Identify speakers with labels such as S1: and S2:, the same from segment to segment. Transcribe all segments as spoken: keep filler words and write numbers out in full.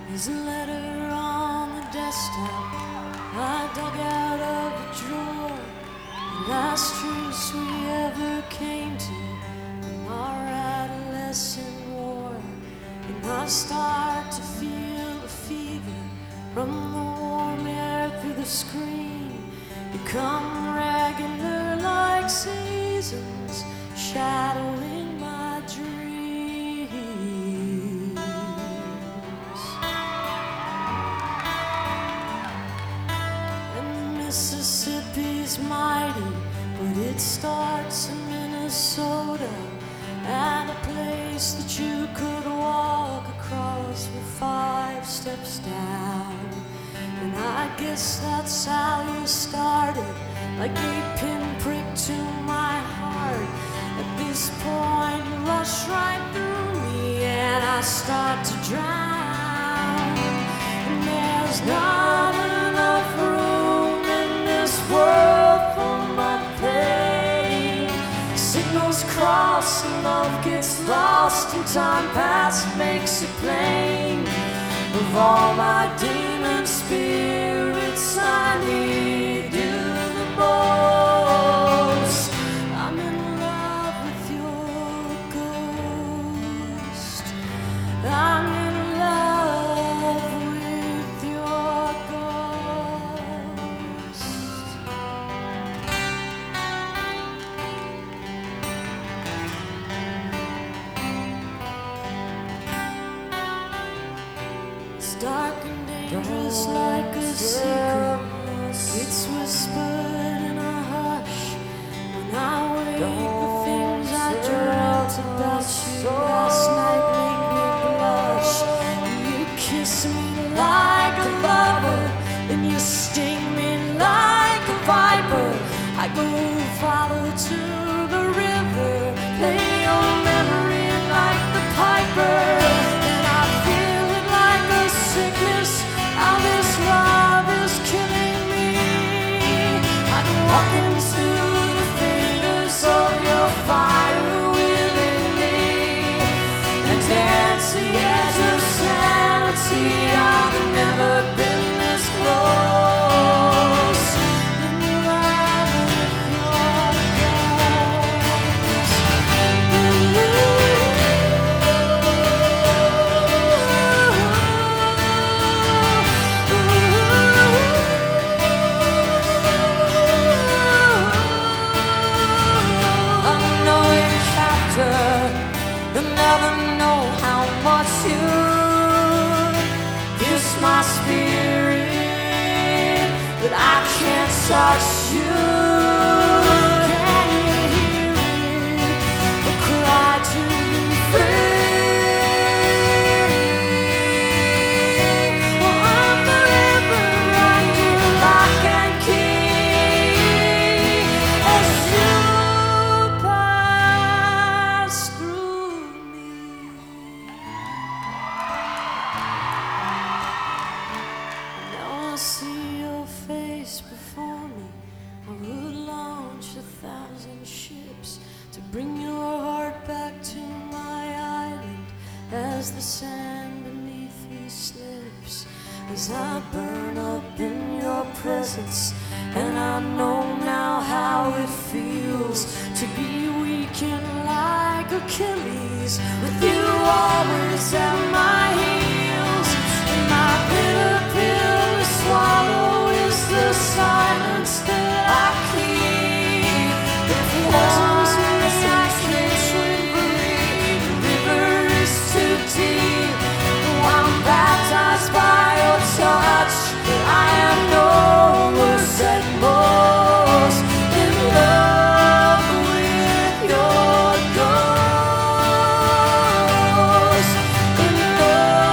S1: There's a letter on the desktop I dug out of a drawer. The last truce we ever came to in our adolescent war. And I start to feel the fever from the warm air through the screen. You come regular like seasons, shadowing my dreams. And Mississippi's mighty, but it starts in Minnesota, and a place that you could walk across with five steps down. And I guess that's how you started, like a pinprick to my heart. At this point you rush right through me and I start to drown. And there's not enough room in this world for my pain. Signals cross and love gets lost, and time past makes it plain. Of all my demon spirits, I need you the most. I'm in love with your ghost. I'm in love with your ghost. It's dark and dangerous like a secret. It's whispered in a hush. When I wake, the things I dreamt about you last night make me blush. And you kiss me like a lover, and you sting me like a viper. I go follow to the river, play your memory like the piper. And I feel it like a sickness, how this love is killing me. I can walk into the fingers of your fire willingly and dance the edge of sanity. I've never been this close. In love with your ghost. Unknowing chapter, you'll never know how much you pierce my spirit, but I can't touch you. Can you hear it? A cry to be free. Well, I'm forever right here, lock and key, as you pass through me. Now I see your face before me. I would launch a thousand ships to bring your heart back to my island as the sand beneath me slips. As I burn up in your presence, and I know now how it feels to be weakened like Achilles, with you always at my heels. And my bitter pill to swallow is the silence that I keep. If poison's me, I can't swim free. The river is too deep. Though I'm baptized by your touch, I am no worse at most. In love with your ghost. In love.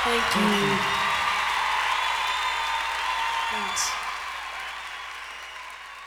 S1: Thank you.